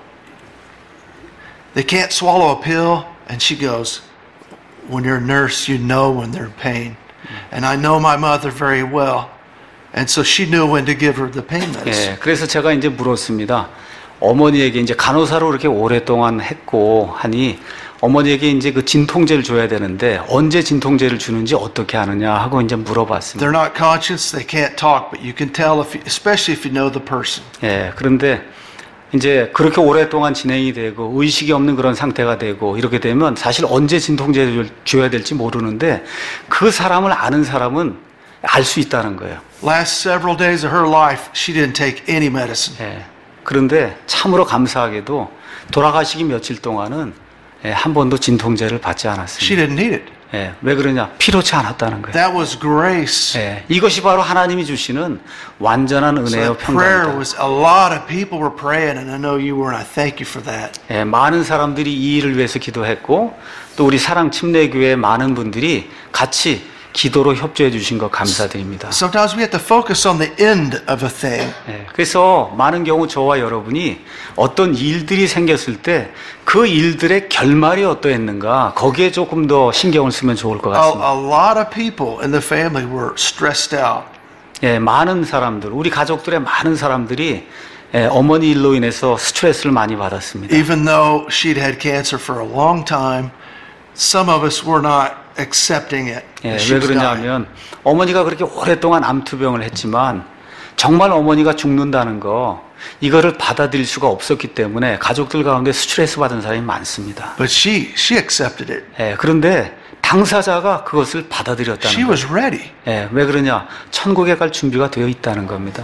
they can't swallow a pill. And she goes, when you're a nurse, you know when they're in pain. And I know my mother very well. And so she knew when to give her the pain medicine. 예, 그래서 제가 이제 물었습니다. 어머니에게 이제 간호사로 이렇게 오랫동안 했고 하니 어머니에게 이제 그 진통제를 줘야 되는데 언제 진통제를 주는지 어떻게 하느냐 하고 이제 물어봤습니다. They're not conscious, they can't talk, but you can tell, if you, especially if you know the person. 예, 그런데 이제 그렇게 오랫동안 진행이 되고 의식이 없는 그런 상태가 되고 이렇게 되면 사실 언제 진통제를 줘야 될지 모르는데 그 사람을 아는 사람은 알 수 있다는 거예요. Last several days of her life, she didn't take any medicine. 예, 그런데 참으로 감사하게도 돌아가시기 며칠 동안은 예, 한 번도 진통제를 받지 She 않았습니다. didn't need it. 예, 왜 그러냐? 필요치 않았다는 거예요. That was grace. 예, 이것이 바로 하나님이 주시는 완전한 So 은혜요 that prayer 평강이다. was, a lot of people were praying, and I know you were, and I thank you for that. 예, 많은 사람들이 이 일을 위해서 기도했고 또 우리 사랑 침례교회 많은 분들이 같이 기도로 협조해 주신 것 감사드립니다. Sometimes we have to focus on the end of a thing. 예, 그래서 많은 경우 저와 여러분이 어떤 일들이 생겼을 때 그 일들의 결말이 어떠했는가 거기에 조금 더 신경을 쓰면 좋을 것 A, 같습니다. a lot of people in the family were stressed out. 예, 많은 사람들, 우리 가족들의 많은 사람들이 예, 어머니 일로 인해서 스트레스를 많이 받았습니다. Even though she'd had cancer for a long time, some of us were not accepting it. 예, that she 왜 was dying. 그러냐면 어머니가 그렇게 오랫동안 암투병을 했지만 정말 어머니가 죽는다는 거 이거를 받아들일 수가 없었기 때문에 가족들 가운데 스트레스 받은 사람이 많습니다. But she, she accepted it. 예, 그런데 당사자가 그것을 She 받아들였다는 거예요. was ready. 예, 왜 그러냐? 천국에 갈 준비가 되어 있다는 겁니다.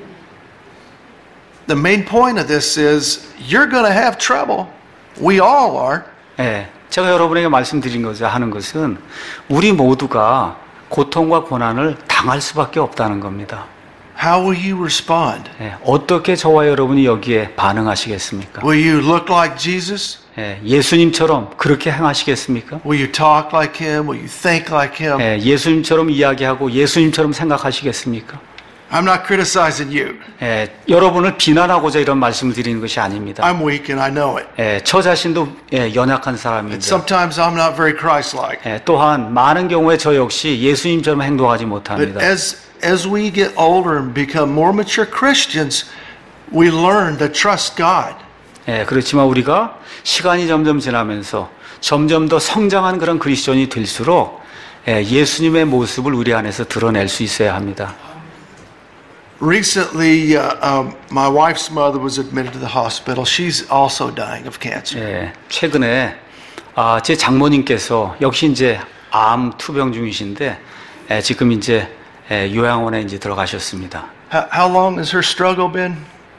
The main point of this is you're going to have trouble. We all are. 예, 제가 여러분에게 말씀드린 것을 하는 것은 우리 모두가 고통과 고난을 당할 수밖에 없다는 겁니다. How will you respond? 예, 어떻게 저와 여러분이 여기에 반응하시겠습니까? Will you look like Jesus? 예, 예수님처럼 그렇게 행하시겠습니까? Will you talk like him? Will you think like him? 예, 예수님처럼 이야기하고 예수님처럼 생각하시겠습니까? I'm not criticizing you. 예, 여러분을 비난하고자 이런 말씀을 드리는 것이 아닙니다. I'm weak and I know it. 예, 저 자신도 예, 연약한 사람입니다. Sometimes I'm not very Christ-like. 예, 또한 많은 경우에 저 역시 예수님처럼 행동하지 But 못합니다. as as we get older and become more mature Christians, we learn to trust God. 예, 그렇지만 우리가 시간이 점점 지나면서 점점 더 성장한 그런 그리스도인이 될수록 예, 예수님의 모습을 우리 안에서 드러낼 수 있어야 합니다. Recently, uh, um, my wife's mother was admitted to the hospital. She's also dying of cancer. 예, 최근에 아, 제 장모님께서 역시 이제 암 투병 중이신데 예, 지금 이제 예, 요양원에 이제 들어가셨습니다. How, how long has her struggle been?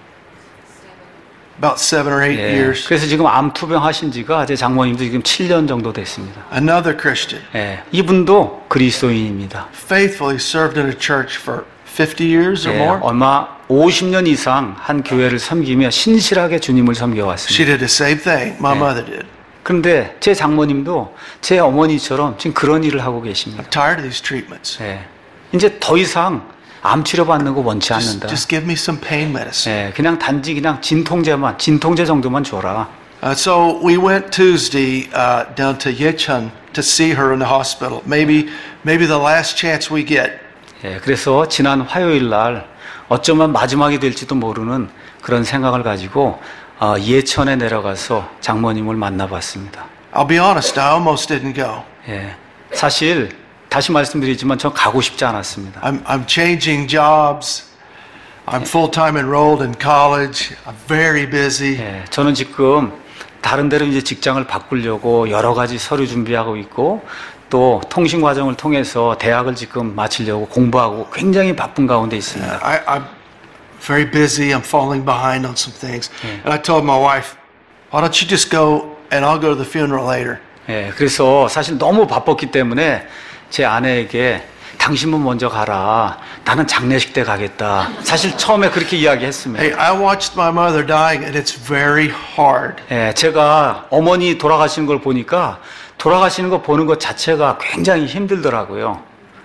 About seven or eight 예, years. 그래서 지금 암 투병하신 지가 제 장모님도 지금 칠 년 정도 됐습니다. Another Christian, 예, 이분도 그리스도인입니다. faithfully served in a church for fifty years or 예, more. 아마 오십 년 이상 한 교회를 섬기며 신실하게 주님을 She 섬겨왔습니다. did the same thing my mother did. 그런데 제 장모님도 제 어머니처럼 지금 그런 일을 하고 계십니다. I'm tired of these treatments. 예, 이제 더 이상 암 치료 받는 거 원치 Just, 않는다. just give me some pain medicine. 예, 그냥 단지 그냥 진통제만, 진통제 정도만 줘라. Uh, so we went Tuesday uh, down to Yecheon to see her in the hospital. Maybe, maybe the last chance we get. 예, 그래서 지난 화요일 날 어쩌면 마지막이 될지도 모르는 그런 생각을 가지고 어, 예천에 내려가서 장모님을 만나봤습니다. I'll be honest, I almost didn't go. 예, 사실 다시 말씀드리지만 전 가고 싶지 않았습니다. I'm, I'm changing jobs. I'm full-time enrolled in college. I'm very busy. 예, 저는 지금 다른 데로 이제 직장을 바꾸려고 여러 가지 서류 준비하고 있고 또 통신 과정을 통해서 대학을 지금 마치려고 공부하고 굉장히 바쁜 가운데 있습니다. I, I'm very busy. I'm falling behind on some things. And I told my wife, why don't you just go and I'll go to the funeral later. 예, 그래서 사실 너무 바빴기 때문에 제 아내에게 당신은 먼저 가라. 나는 장례식 때 가겠다. 사실 처음에 그렇게 이야기했습니다. Hey, I watched my mother dying and it's very hard. 예, 제가 어머니 돌아가시는 걸 보니까 돌아가시는 거 보는 것 자체가 굉장히 힘들더라고요.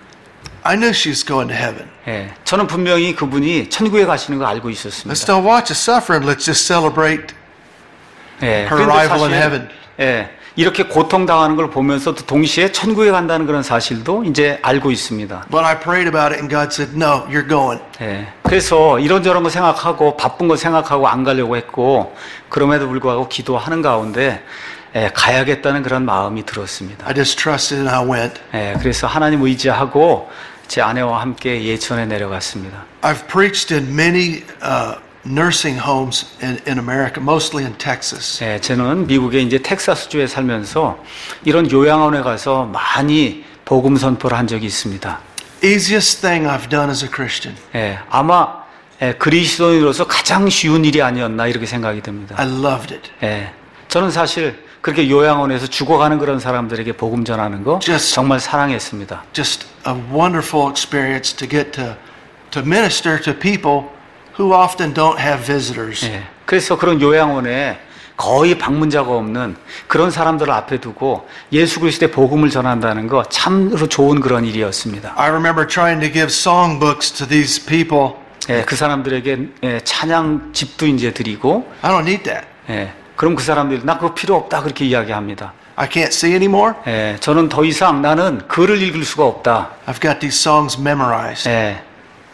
I knew she was going to heaven. 예, 저는 분명히 그분이 천국에 가시는 거 알고 있었습니다. Let's don't watch the suffering. Let's just celebrate 예, her 그런데 arrival in 사실, heaven. 예, 이렇게 고통당하는 걸 보면서도 동시에 천국에 간다는 그런 사실도 이제 알고 있습니다. But I prayed about it and God said, no, you're going. 예, 그래서 이런저런 거 생각하고 바쁜 거 생각하고 안 가려고 했고 그럼에도 불구하고 기도하는 가운데 예, 가야겠다는 그런 마음이 들었습니다. I just trusted and I went. 예, 그래서 하나님 의지하고 제 아내와 함께 예천에 내려갔습니다. I've preached in many uh, nursing homes in, in America, mostly in Texas. 예, 저는 미국의 이제 텍사스주에 살면서 이런 요양원에 가서 많이 복음 선포를 한 적이 있습니다. Easiest thing I've done as a Christian. 예, 아마 예, 그리스도인으로서 가장 쉬운 일이 아니었나 이렇게 생각이 듭니다. I loved it. 예, 저는 사실 그렇게 요양원에서 죽어가는 그런 사람들에게 복음 전하는 거 Just- 정말 사랑했습니다. Just a wonderful experience to get to, to minister to people who often don't have visitors. 예, 그래서 그런 요양원에 거의 방문자가 없는 그런 사람들을 앞에 두고 예수 그리스도의 복음을 전한다는 거 참으로 좋은 그런 일이었습니다. I remember trying to give songbooks to these people. 예, 그 사람들에게 예, 찬양 집도 이제 드리고, I don't need that. 예, 그럼 그 사람들이 나 그거 필요 없다 그렇게 이야기합니다. I can't see anymore. 예, 저는 더 이상 나는 글을 읽을 수가 없다. I've got these songs memorized. 예,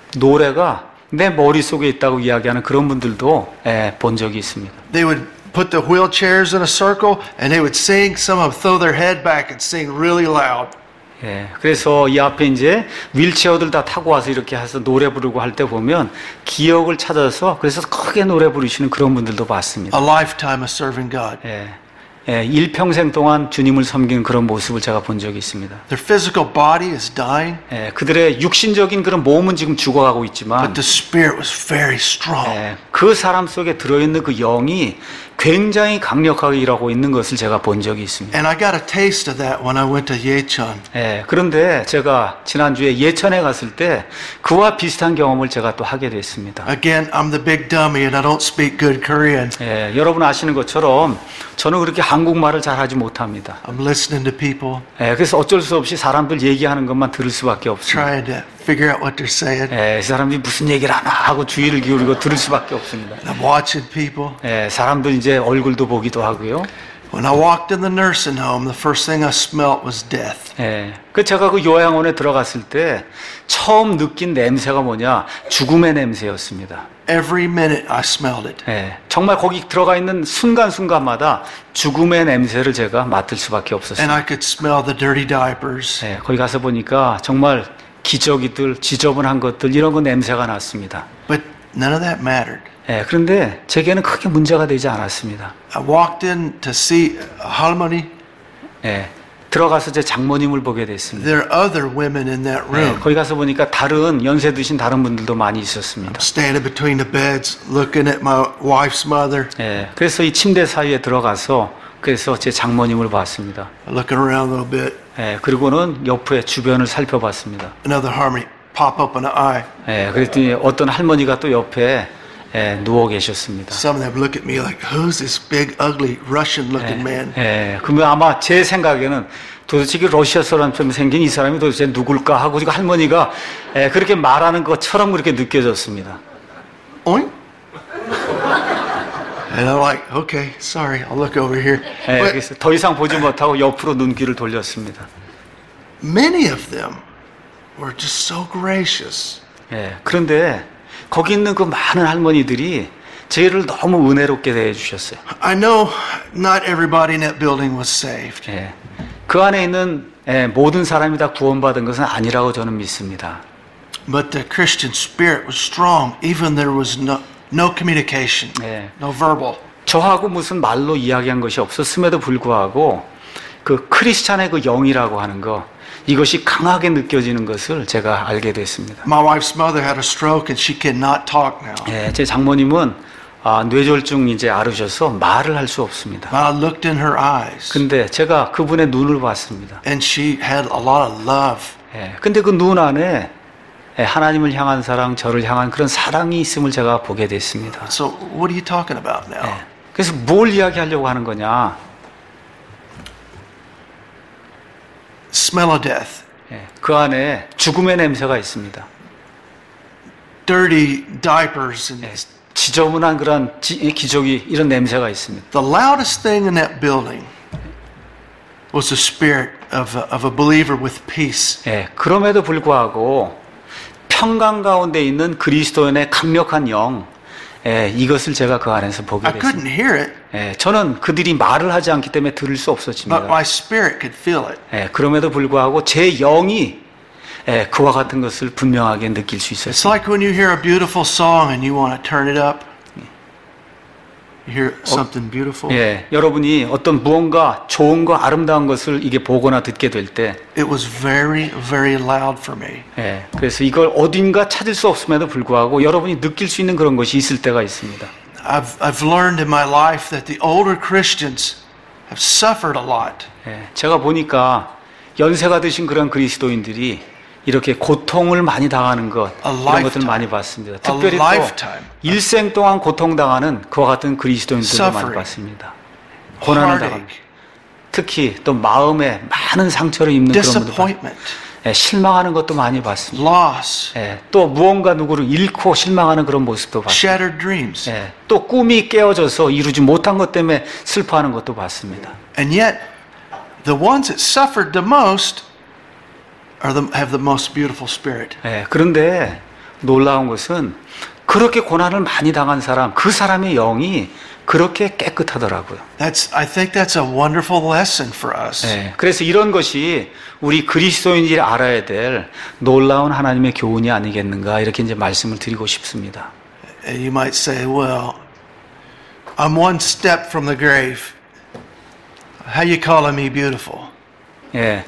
노래가 내 머릿속에 있다고 이야기하는 그런 분들도 예, 본 적이 있습니다. They would put the wheelchairs in a circle and they would sing. Some of them throw their head back and sing really loud. 예, 그래서 이 앞에 이제 윌체어들 다 타고 와서 이렇게 해서 노래 부르고 할 때 보면 기억을 찾아서 그래서 크게 노래 부르시는 그런 분들도 봤습니다. A lifetime of serving God. 예, 예, 일평생 동안 주님을 섬기는 그런 모습을 제가 본 적이 있습니다. Their physical body is dying, 예, 그들의 육신적인 그런 몸은 지금 죽어가고 but 있지만 the spirit was very strong. 예, 그 사람 속에 들어있는 그 영이 굉장히 강력하게 일하고 있는 것을 제가 본 적이 있습니다. And I got a taste of that when I went to Yecheon. 예, 그런데 제가 지난주에 예천에 갔을 때 그와 비슷한 경험을 제가 또 하게 됐습니다. Again, I'm the big dummy and I don't speak good Korean. 예, 여러분 아시는 것처럼 저는 그렇게 한국말을 잘하지 못합니다. I'm listening to people, 예, 그래서 어쩔 수 없이 사람들 얘기하는 것만 들을 수밖에 없습니다. trying to figure out what they're saying. 예, 이 사람들이 무슨 얘기를 하나 하고 주의를 기울이고 들을 수밖에 없습니다. And I'm watching people. 예, 사람들 이제 얼굴도 보기도 하고요. When I walked in the nursing home, the first thing I smelt was death. 예, 그 제가 그 요양원에 들어갔을 때 처음 느낀 냄새가 뭐냐? 죽음의 냄새였습니다. Every minute I smelled it. 예, 정말 거기 들어가 있는 순간순간마다 죽음의 냄새를 제가 맡을 수밖에 And 없었어요. I could smell the dirty diapers. 예, 거기 가서 보니까 정말 기저귀들, 지저분한 것들 이런 거 냄새가 났습니다. But none of that mattered. 예, 그런데 제게는 크게 문제가 되지 않았습니다. I walked in to see a harmony. 예, 들어가서 제 장모님을 보게 됐습니다. There are other women in that 예, room. 거기 가서 보니까 다른 연세 드신 다른 분들도 많이 있었습니다. Standing between the beds, looking at my wife's mother, 예, 그래서 이 침대 사이에 들어가서 그래서 제 장모님을 봤습니다. looking around a little bit. 예, 그리고는 옆에 주변을 살펴봤습니다. Another harmony pop up in the eye. 예, 그랬더니 어떤 할머니가 또 옆에 예, 누워 계셨습니다. Some of them look at me like, who's this big, ugly, Russian-looking man? 예, 그러면 아마 제 생각에는 도대체 그 러시아 사람처럼 생긴 이 사람이 도대체 누굴까 하고 지금 할머니가 예, 그렇게 말하는 것처럼 그렇게 느껴졌습니다. Oink. And I'm like, okay, sorry, I'll look over here. 예, But 그래서 더 이상 보지 못하고 옆으로 눈길을 돌렸습니다. many of them were just so gracious. 예, 그런데 거기 있는 그 많은 할머니들이 저희를 너무 은혜롭게 대해주셨어요. I know not everybody in that building was saved, 예, 그 안에 있는 예, 모든 사람이 다 구원받은 것은 아니라고 저는 믿습니다. but the Christian spirit was strong, even there was no, no communication, 예. no verbal. 저하고 무슨 말로 이야기한 것이 없었음에도 불구하고 그 크리스찬의 그 영이라고 하는 거 이것이 강하게 느껴지는 것을 제가 알게 됐습니다. My wife's mother had a stroke and she cannot talk now. 예, 제 장모님은 아, 뇌졸중 이제 앓으셔서 말을 할 수 없습니다. I looked in her eyes 근데 제가 그분의 눈을 봤습니다. and she had a lot of love. 예, 근데 그 눈 안에 예, 하나님을 향한 사랑, 저를 향한 그런 사랑이 있음을 제가 보게 됐습니다. So what are you talking about now? 예, 그래서 뭘 이야기하려고 하는 거냐? Smell of death, 예, 그 안에 죽음의 냄새가 있습니다. dirty diapers, and 예, 지저분한 그런 지, 기저귀 이런 냄새가 있습니다. the loudest thing in that building was the spirit of a, of a believer with peace. 예, 그럼에도 불구하고 평강 가운데 있는 그리스도인의 강력한 영, 예, 이것을 제가 그 안에서 보게 I couldn't 됐습니다. hear it, 예, 저는 그들이 말을 하지 않기 때문에 들을 수 but 없었습니다. my spirit could feel it. 예, 그럼에도 불구하고 제 영이 예, 그와 같은 것을 분명하게 느낄 수 It's 있었습니다. like when you hear a beautiful song and you want to turn it up. You hear something beautiful. 예, 여러분이 어떤 무언가 좋은 거 아름다운 것을 이게 보거나 듣게 될 때, It was very, very loud for me. 예, 그래서 이걸 어딘가 찾을 수 없음에도 불구하고 여러분이 느낄 수 있는 그런 것이 있을 때가 있습니다. I've, I've learned in my life that the older Christians have suffered a lot. 예, 제가 보니까 연세가 드신 그런 그리스도인들이 이렇게 고통을 많이 당하는 것, A 이런 lifetime. 것들을 많이 봤습니다. A 특별히 또 lifetime. 일생 동안 고통당하는 그와 같은 그리스도인들을 많이 Suffering. 봤습니다. 고난을 당합니다. Heartache, 특히 또 마음에 많은 상처를 입는 그런 분들, disappointment, 예, 실망하는 것도 많이 봤습니다. loss, 예, 또 무언가 누구를 잃고 실망하는 그런 모습도 봤습니다. shattered dreams. 예, 또 꿈이 깨어져서 이루지 못한 것 때문에 슬퍼하는 것도 봤습니다. And yet, the ones that suffered the most are the, have the most beautiful spirit. 예, 그런데 놀라운 것은 그렇게 고난을 많이 당한 사람, 그 사람의 영이 그렇게 깨끗하더라고요. That's, I think that's a wonderful lesson for us. 예, 그래서 이런 것이 우리 그리스도인들이 알아야 될 놀라운 하나님의 교훈이 아니겠는가 이렇게 이제 말씀을 드리고 싶습니다. And you might say, well, I'm one step from the grave. How you calling me beautiful? 예,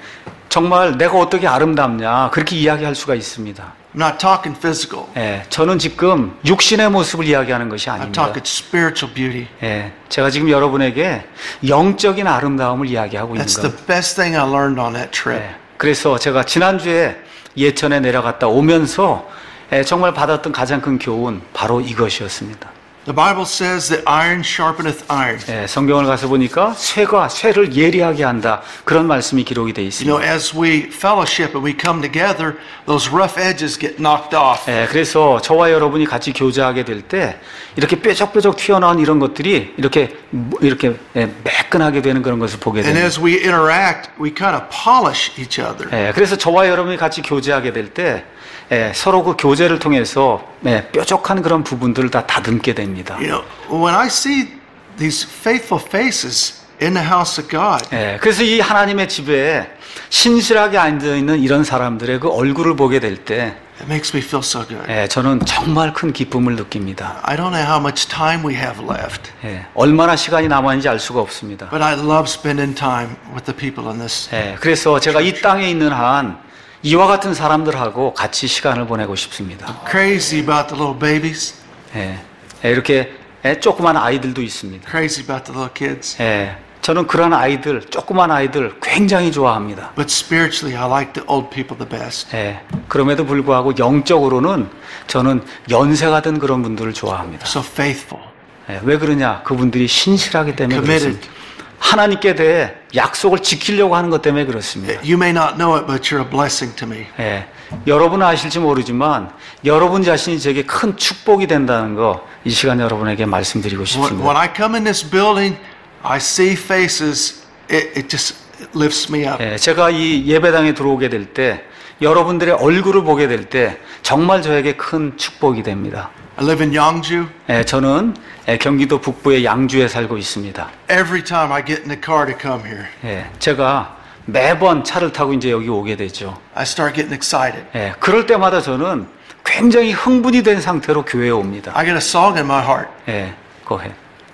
정말 내가 어떻게 아름답냐 그렇게 이야기할 수가 있습니다. I'm not talking physical. 예, 저는 지금 육신의 모습을 이야기하는 것이 I'm 아닙니다. talking spiritual beauty. 예, 제가 지금 여러분에게 영적인 아름다움을 이야기하고 있는 That's the 겁니다. best thing I learned on that trip. 예, 그래서 제가 지난주에 예천에 내려갔다 오면서 예, 정말 받았던 가장 큰 교훈 바로 이것이었습니다. The Bible says that iron sharpeneth iron. 예, 성경을 가서 보니까 쇠가 쇠를 예리하게 한다 그런 말씀이 기록이 되어 You 있습니다. know, as we fellowship and we come together, those rough edges get knocked off. 예, 그래서 저와 여러분이 같이 교제하게 될 때 이렇게 뾰족뾰족 튀어나온 이런 것들이 이렇게 이렇게 예, 매끈하게 되는 그런 것을 보게 And 됩니다. as we interact, we kind of polish each other. 예, 그래서 저와 여러분이 같이 교제하게 될 때 예, 서로 그 교제를 통해서 예, 뾰족한 그런 부분들을 다 다듬게 됩니다. You know, when I see these faithful faces in the house of God, 예, 그래서 이 하나님의 집에 신실하게 앉아 있는 이런 사람들의 그 얼굴을 보게 될 때 it makes me feel so good. 예, 저는 정말 큰 기쁨을 느낍니다. I don't know how much time we have left, 예, 얼마나 시간이 남았는지 알 수가 없습니다. but I love spending time with the people in this. 예, 그래서 제가 이 땅에 있는 한 이와 같은 사람들하고 같이 시간을 보내고 싶습니다. Crazy about the little babies, 예, 예, 이렇게 예, 조그만 아이들도 있습니다. crazy about the little kids. 예, 저는 그런 아이들, 조그만 아이들 굉장히 좋아합니다. But spiritually, I like the old people the best. 예, 그럼에도 불구하고 영적으로는 저는 연세가 든 그런 분들을 좋아합니다. So faithful, 예, 왜 그러냐? 그분들이 신실하기 때문에 committed. 그렇습니다. 하나님께 대해 약속을 지키려고 하는 것 때문에 그렇습니다. You may not know it, but you're a blessing to me. 예, 여러분은 아실지 모르지만 여러분 자신이 제게 큰 축복이 된다는 거 이 시간 여러분에게 말씀드리고 When, 싶습니다. when I come in this building, I see faces. It, it just lifts me up. 예, 제가 이 예배당에 들어오게 될 때 여러분들의 얼굴을 보게 될 때 정말 저에게 큰 축복이 됩니다. I live in Yangju. 예, 저는 예, 경기도 북부의 양주에 살고 있습니다. Every time I get in the car to come here, 예, 제가 매번 차를 타고 이제 여기 오게 되죠. I start getting excited. 예, 그럴 때마다 저는 굉장히 흥분이 된 상태로 교회에 옵니다. I get a song in my heart. 예, 거해.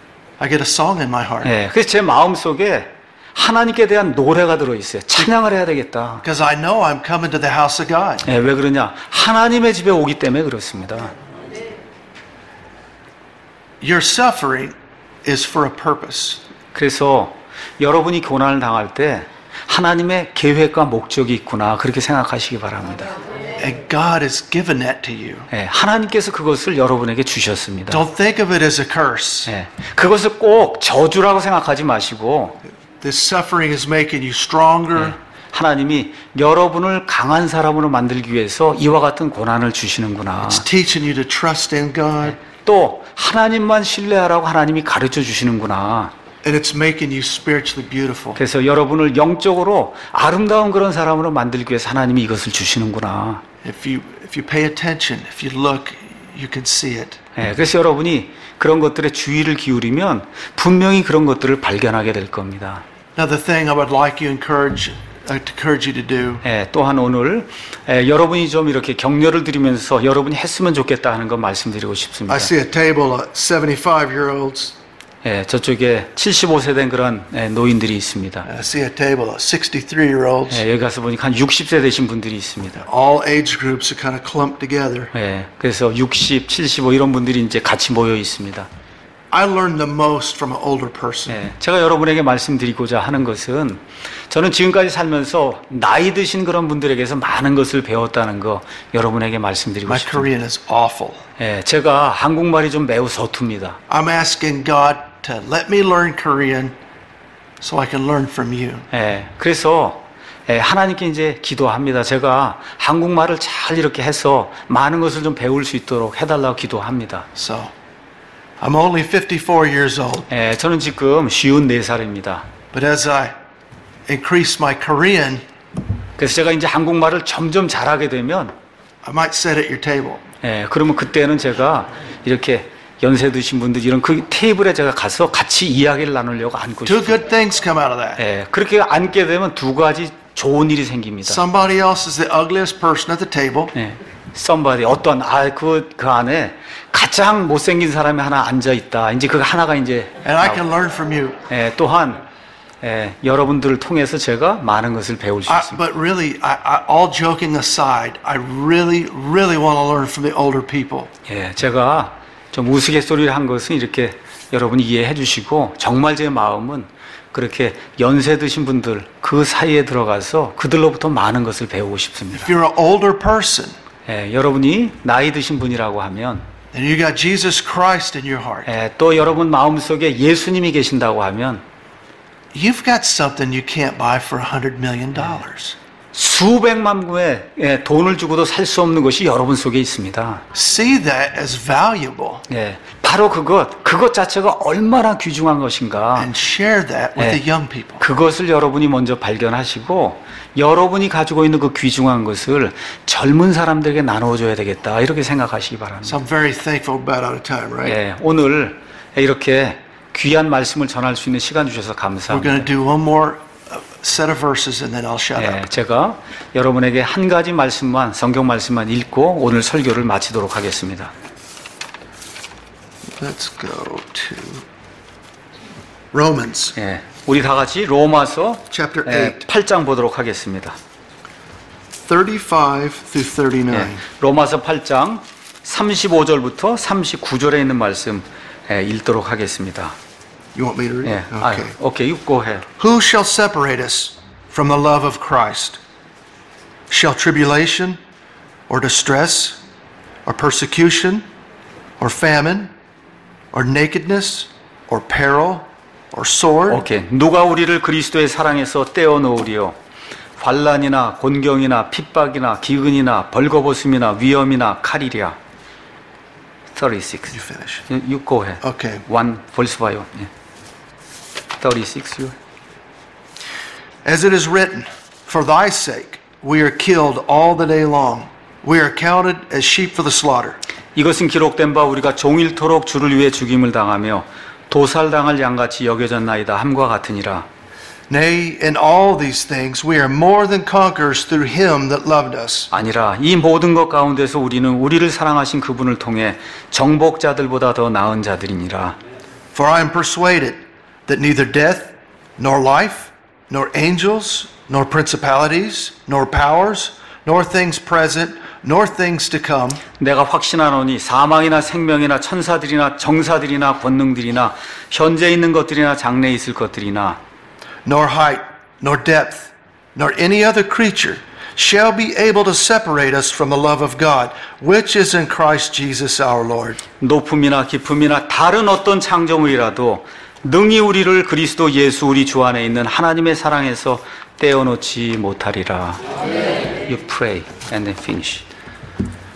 I get a song in my heart. 예, 그래서 제 마음 속에 하나님께 대한 노래가 들어 있어요. 찬양을 해야 되겠다. Because I know I'm coming to the house of God. 예, 왜 그러냐? 하나님의 집에 오기 때문에 그렇습니다. Your suffering is for a purpose. 그래서 여러분이 고난을 당할 때 하나님의 계획과 목적이 있구나 그렇게 생각하시기 바랍니다. And God has given that to you. 예, 하나님께서 그것을 여러분에게 주셨습니다. Don't think of it as a curse. 예, 그것을 꼭 저주라고 생각하지 마시고 This suffering is making you stronger. 예, 하나님이 여러분을 강한 사람으로 만들기 위해서 이와 같은 고난을 주시는구나. It's teaching you to trust in God. 또 하나님만 신뢰하라고 하나님이 가르쳐 주시는구나. And it's making you spiritually beautiful. 그래서 여러분을 영적으로 아름다운 그런 사람으로 만들기 위해서 하나님이 이것을 주시는구나. If you if you pay attention, if you look, you can see it. 예, 그래서 여러분이 그런 것들에 주의를 기울이면 분명히 그런 것들을 발견하게 될 겁니다. Another thing I would like you encourage uh, to encourage you to do. 예, 또한 오늘 예, 여러분이 좀 이렇게 격려를 드리면서 여러분이 했으면 좋겠다 하는 거 말씀드리고 싶습니다. I see a table of seventy-five-year-olds. 예, 저쪽에 칠십오 세 된 그런 예, 노인들이 있습니다. I see a table of sixty-three-year-olds. 예, 여기 가서 보니까 한 육십 세 되신 분들이 있습니다. All age groups are kind of clumped together. 예, 그래서 육십, 칠십오 이런 분들이 이제 같이 모여 있습니다. I learned the most from an older person. 예, 제가 여러분에게 말씀드리고자 하는 것은 저는 지금까지 살면서 나이 드신 그런 분들에게서 많은 것을 배웠다는 거 여러분에게 말씀드리고 My 싶습니다. Korean is awful. 예, 제가 한국말이 좀 매우 서툽니다. I'm asking God to let me learn Korean so I can learn from you. 예, 그래서 예, 하나님께 이제 기도합니다. 제가 한국말을 잘 이렇게 해서 많은 것을 좀 배울 수 있도록 해달라고 기도합니다. So, I'm only fifty-four years old, 예, 저는 지금 쉰네 살입니다. but as I increase my Korean, 그래서 제가 이제 한국말을 점점 잘하게 되면 I might sit at your table. 예, 그러면 그때는 제가 이렇게 연세 드신 분들 이런 그 테이블에 제가 가서 같이 이야기를 나누려고 앉고 Two 싶어요. good things come out of that. 예, 그렇게 앉게 되면 두 가지 좋은 일이 생깁니다. Somebody else is the ugliest person at the table. 예, somebody 어떤 아그 그 안에 가장 못생긴 사람이 하나 앉아 있다. 이제 그 하나가 이제 And I 나오고. can learn from you. 예, 또한 예, 여러분들을 통해서 제가 많은 것을 배울 수 I, 있습니다. but really, I, I, all joking aside, I really, really want to learn from the older people. 예, 제가 좀 우스갯소리를 한 것은 이렇게 여러분이 이해해 주시고 정말 제 마음은 그렇게 연세 드신 분들 그 사이에 들어가서 그들로부터 많은 것을 배우고 싶습니다. If you're an older person 예, 여러분이 나이 드신 분이라고 하면 and you got Jesus Christ in your heart, 예, 또 여러분 마음속에 예수님이 계신다고 하면 you've got something you can't buy for a hundred million dollars. 수백만 구의 예, 돈을 주고도 살 수 없는 것이 여러분 속에 있습니다. See that as valuable 예, 바로 그것, 그것 자체가 얼마나 귀중한 것인가. and share that with 네. the young people. 그것을 여러분이 먼저 발견하시고 여러분이 가지고 있는 그 귀중한 것을 젊은 사람들에게 나눠줘야 되겠다 이렇게 생각하시기 바랍니다. So I'm very thankful about out of time, right? 예, 오늘 이렇게 귀한 말씀을 전할 수 있는 시간 주셔서 We're 감사합니다. going to do one more uh, set of verses and then I'll shut 예, up. 제가 여러분에게 한 가지 말씀만 성경 말씀만 읽고 오늘 설교를 마치도록 하겠습니다. Let's go to Romans 예, 우리 다 같이 로마서 chapter 예, eight, 팔 장 보도록 하겠습니다. thirty-five through 예, thirty-nine. 로마서 팔 장 삼십오 절부터 삼십구 절에 있는 말씀 예, 읽도록 하겠습니다. You want me to read? 예, 아, Okay. 오케이, you go ahead. Who shall separate us from the love of Christ? Shall tribulation, or distress, or persecution, or famine, or nakedness, or peril, or sword? 오케이, 누가 우리를 그리스도의 사랑에서 떼어 놓으리요? 환난이나 곤경이나 핍박이나 기근이나 벌거벗음이나 위험이나 칼이랴. thirty-six. You finish. You, you go ahead. Okay. One verse by one. 예. thirty-six. You. As it is written, for thy sake we are killed all the day long. We are counted as sheep for the slaughter. 이것은 기록된 바 우리가 종일토록 주를 위해 죽임을 당하며 도살당할 양같이 여겨졌나이다 함과 같으니라. Nay, in all these things we are more than conquerors through him that loved us. 아니라 이 모든 것 가운데서 우리는 우리를 사랑하신 그분을 통해 정복자들보다 더 나은 자들이니라. For I am persuaded that neither death, nor life, nor angels, nor principalities, nor powers, nor things present, nor things to come, 내가 확신하노니 사망이나 생명이나 천사들이나 정사들이나 권능들이나 현재 있는 것들이나 장래 있을 것들이나 nor height, nor depth, nor any other creature shall be able to separate us from the love of God, which is in Christ Jesus our Lord. 높음이나 깊음이나 다른 어떤 창조물이라도 능히 우리를 그리스도 예수 우리 주 안에 있는 하나님의 사랑에서 떼어놓지 못하리라. You pray and then finish.